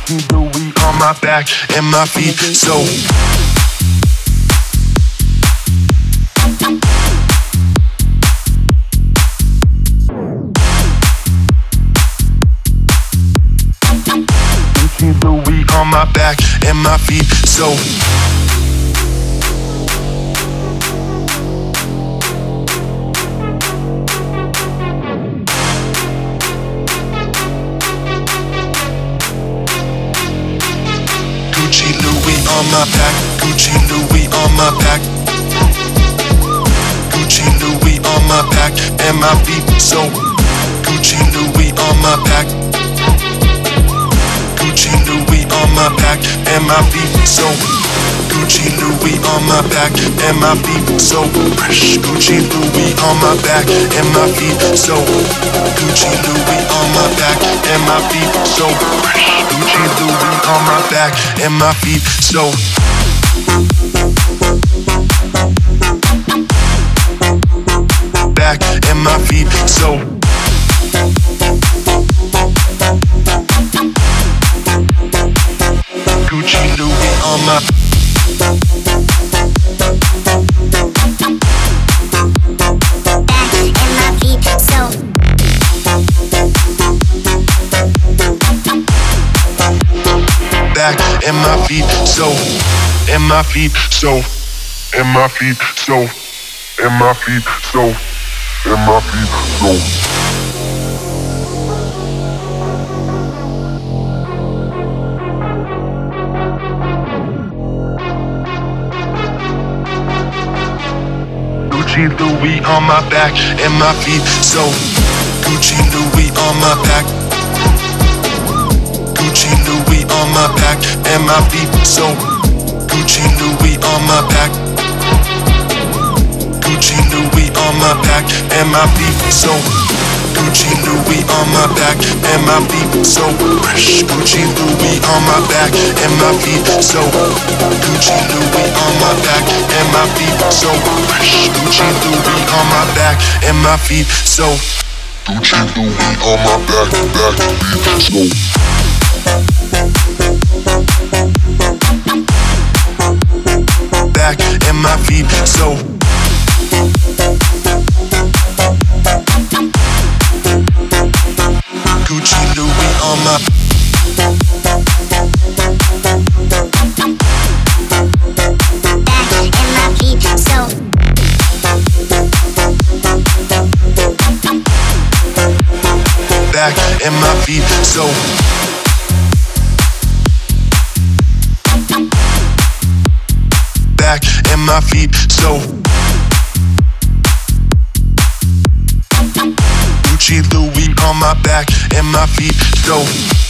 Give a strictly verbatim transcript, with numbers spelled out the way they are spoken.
Gucci Louis on my back and my feet. So Gucci Louis on my back and my feet. So Gucci Louis on my back, Gucci Louis on my back, Gucci Louis on my back and my feet. So Gucci Louis on my back, Gucci Louis on my back and my feet. So Gucci Louis on my back and my feet. So fresh. Gucci Louis on my back and my feet. So Gucci Louis on my back and my feet. So fresh. Gucci Louis on my back and my feet. So back and my feet. So Gucci Louis on my back and my feet. So back and my feet. So and my feet. So and my feet. So and my feet. So and my feet. So Gucci Louis on my back and my feet. So Gucci Louis on my back, Gucci Louis on my back and my feet. So Gucci Louis on my back, Gucci Louis on my back and my feet. So Gucci Louis on my back and my feet. So fresh. Gucci Louis on my back and my feet. So Gucci Louis on my back and my feet. So fresh. Gucci Louis on my back and my feet. So Gucci Louis on my back, back, feet. So back and my feet. So Gucci Louis on my back and my feet. So back and my feet. So back and my feet. So Gucci Louis on my back and my feet. So